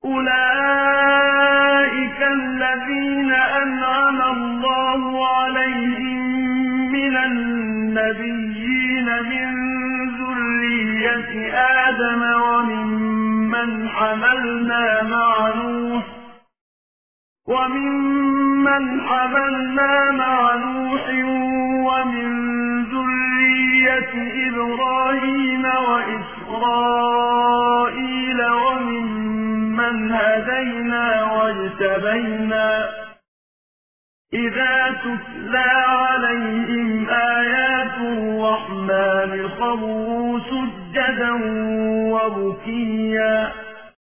أولئك الذين أنعم الله عليهم من النبيين من ذرية آدم وممن حملنا مع نوح ومن ذرية إبراهيم وإسرائيل وممن هدينا واجتبينا إذا تتلى عليهم آيات الرحمن خروا سجدا وبكيا